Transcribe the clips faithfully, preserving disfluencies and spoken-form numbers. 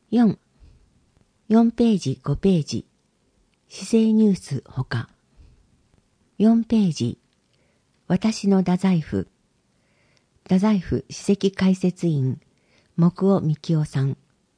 よん、よんページごページ、市政ニュースほか。よんページ、私の太宰府、太宰府史跡解説員、木尾幹夫さん。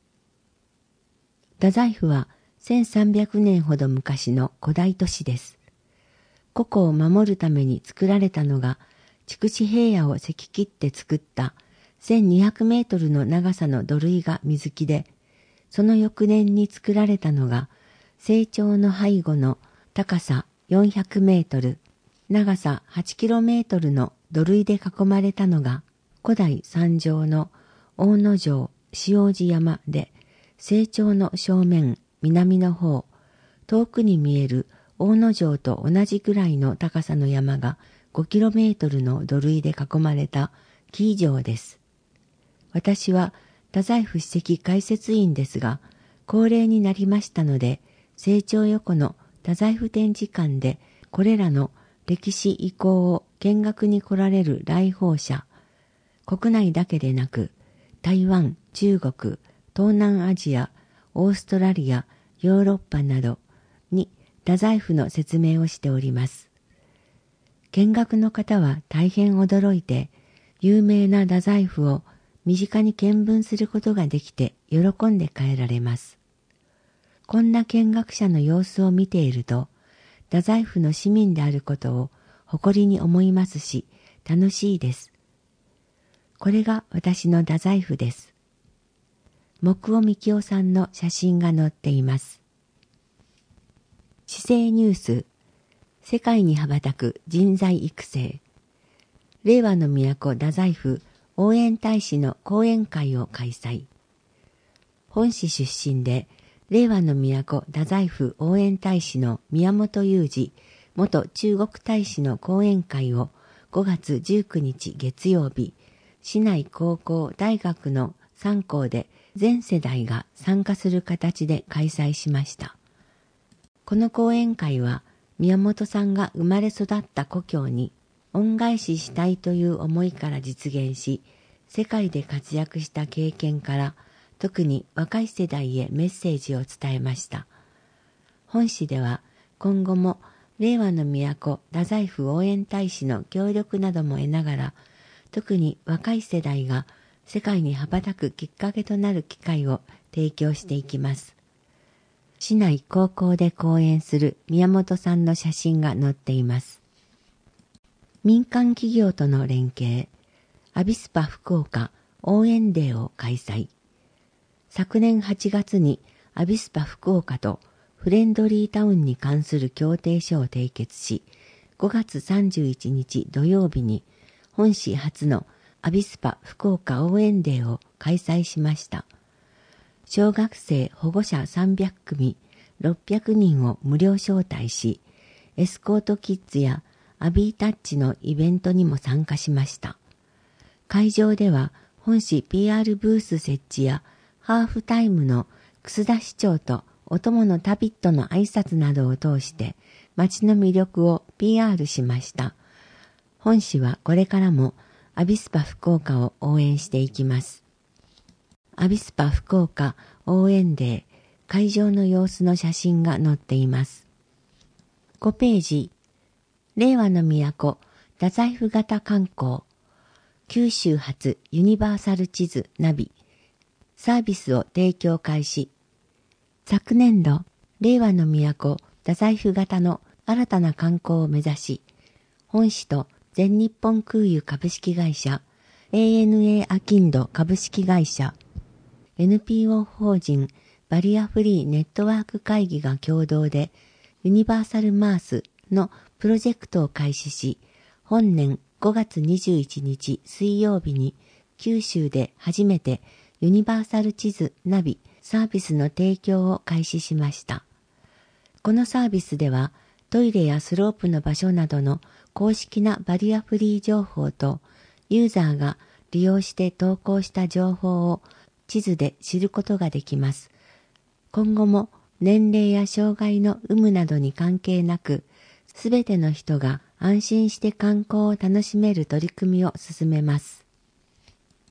太宰府はせんさんびゃくねんほど昔の古代都市です。古古を守るために作られたのが、筑紫平野をせき切って作ったせんにひゃくメートルの長さの土塁が水木で、その翌年に作られたのが、成長の背後の高さよんひゃくメートル、長さはちキロメートルの土塁で囲まれたのが、古代三条の大野城塩路山で、成長の正面南の方、遠くに見える大野城と同じぐらいの高さの山がごキロメートルの土塁で囲まれた紀伊城です。私は太宰府史跡解説員ですが、高齢になりましたので、成長横の太宰府展示館でこれらの歴史遺構を見学に来られる来訪者、国内だけでなく、台湾、中国、東南アジア、オーストラリア、ヨーロッパなどに太宰府の説明をしております。見学の方は大変驚いて、有名な太宰府を身近に見聞することができて喜んで帰られます。こんな見学者の様子を見ていると、太宰府の市民であることを誇りに思いますし、楽しいです。これが私の太宰府です。木尾幹夫さんの写真が載っています。市政ニュース、世界に羽ばたく人材育成。令和の都太宰府応援大使の講演会を開催。本市出身で、令和の都太宰府応援大使の宮本雄二元中国大使の講演会をごがつじゅうくにち月曜日、市内高校大学のさん校で全世代が参加する形で開催しました。この講演会は宮本さんが生まれ育った故郷に恩返ししたいという思いから実現し、世界で活躍した経験から特に若い世代へメッセージを伝えました。本市では今後も令和の都太宰府応援大使の協力なども得ながら、特に若い世代が世界に羽ばたくきっかけとなる機会を提供していきます。市内高校で講演する宮本さんの写真が載っています。民間企業との連携、アビスパ福岡応援デーを開催。昨年はちがつにアビスパ福岡とフレンドリータウンに関する協定書を締結し、ごがつさんじゅういちにち土曜日に本市初のアビスパ福岡応援デーを開催しました。小学生保護者さんびゃくくみ、ろっぴゃくにんを無料招待し、エスコートキッズやアビータッチのイベントにも参加しました。会場では本市 ピーアール ブース設置やハーフタイムの楠田市長とお供のタビットの挨拶などを通して街の魅力を ピーアール しました。本市はこれからもアビスパ福岡を応援していきます。アビスパ福岡応援デー、会場の様子の写真が載っています。ごページ、令和の都太宰府型観光、九州発ユニバーサル地図ナビ、サービスを提供開始。昨年度、令和の都太宰府型の新たな観光を目指し、本市と全日本空輸株式会社、エーエヌエー アキンド株式会社、エヌピーオー 法人バリアフリーネットワーク会議が共同でユニバーサルマースのプロジェクトを開始し、本年ごがつにじゅういちにち水曜日に九州で初めてユニバーサル地図ナビサービスの提供を開始しました。このサービスではトイレやスロープの場所などの公式なバリアフリー情報とユーザーが利用して投稿した情報を地図で知ることができます。今後も年齢や障害の有無などに関係なく、すべての人が安心して観光を楽しめる取り組みを進めます。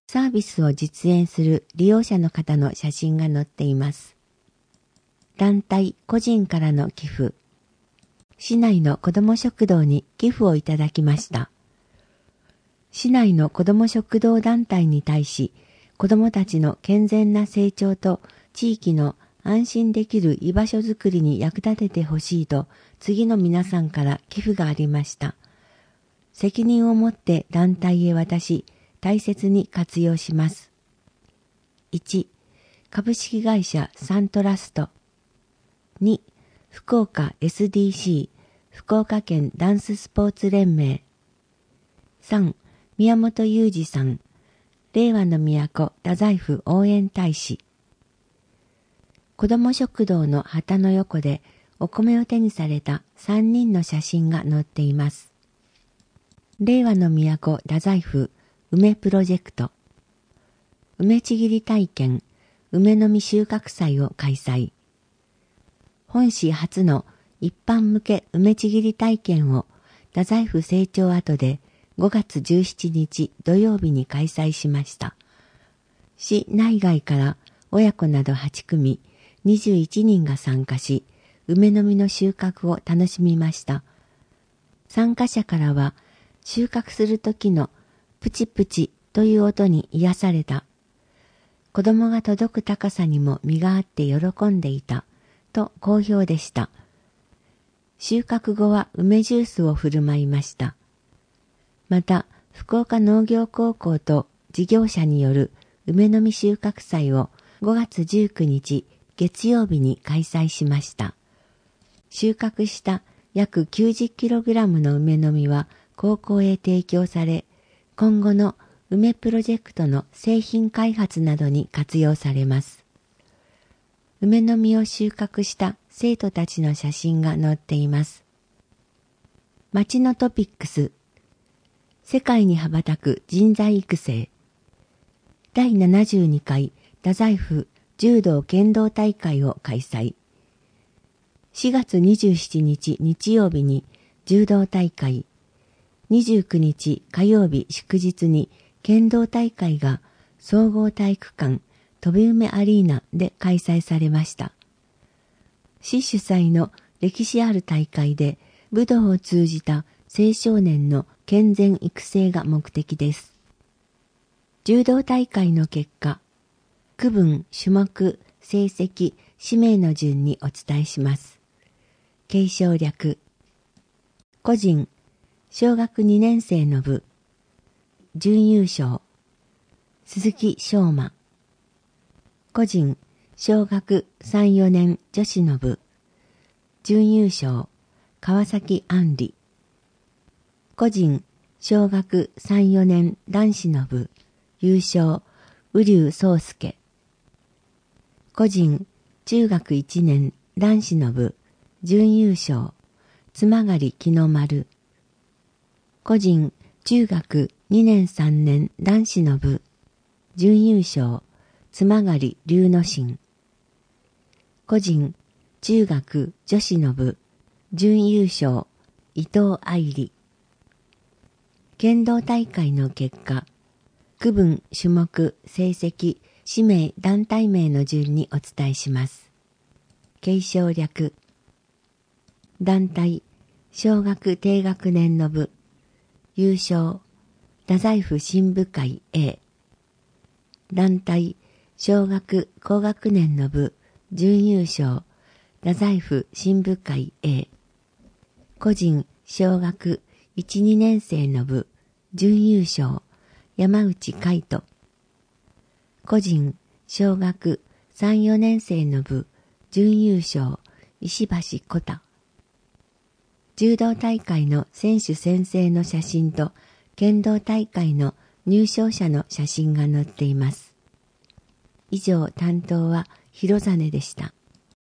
サービスを実演する利用者の方の写真が載っています。団体・個人からの寄付。市内の子ども食堂に寄付をいただきました。市内の子ども食堂団体に対し、子どもたちの健全な成長と地域の安心できる居場所づくりに役立ててほしいと、次の皆さんから寄付がありました。責任を持って団体へ渡し、大切に活用します。いち. 株式会社サントラスト。に. 福岡 エスディーシー 福岡県ダンススポーツ連盟。さん. 宮本裕二さん、令和の都太宰府応援大使。子ども食堂の旗の横でお米を手にされたさんにんの写真が載っています。令和の都太宰府梅プロジェクト。梅ちぎり体験、梅の実収穫祭を開催。本市初の一般向け梅ちぎり体験を太宰府成長跡でごがつじゅうしちにち土曜日に開催しました。市内外から親子などはちくみ、にじゅういちにんが参加し、梅の実の収穫を楽しみました。参加者からは、収穫する時のプチプチという音に癒された。子供が届く高さにも実があって喜んでいた。と好評でした。収穫後は梅ジュースを振る舞いました。また、福岡農業高校と事業者による梅の実収穫祭をごがつじゅうくにち月曜日に開催しました。収穫した約 きゅうじゅっキログラム の梅の実は高校へ提供され、今後の梅プロジェクトの製品開発などに活用されます。梅の実を収穫した生徒たちの写真が載っています。町のトピックス。世界に羽ばたく人材育成。だいななじゅうにかい太宰府柔道剣道大会を開催。しがつにじゅうしちにち日曜日に柔道大会、にじゅうくにち火曜日祝日に剣道大会が総合体育館飛び梅アリーナで開催されました。市主催の歴史ある大会で武道を通じた青少年の健全育成が目的です。柔道大会の結果、区分、種目、成績、氏名の順にお伝えします。継承略。個人、小学にねん生の部、準優勝、鈴木翔馬。個人、小学さん、よねん女子の部、準優勝、川崎杏里。個人、小学さん、よねん男子の部、優勝、瓜生宗介。個人、中学いちねん男子の部、準優勝、妻狩木の丸。個人、中学にねんさんねん男子の部、準優勝、妻狩龍之進。個人、中学女子の部、準優勝、伊藤愛理。剣道大会の結果、区分、種目、成績、氏名、団体名の順にお伝えします。継承略。団体、小学低学年の部、優勝、太宰府新部会 A。団体、小学高学年の部、準優勝、太宰府新部会 A。個人、小学いち、にねん生の部、準優勝、山内海人。個人、小学さん、よねん生の部、準優勝、石橋小太。柔道大会の選手宣誓の写真と、剣道大会の入賞者の写真が載っています。以上、担当は広実でした。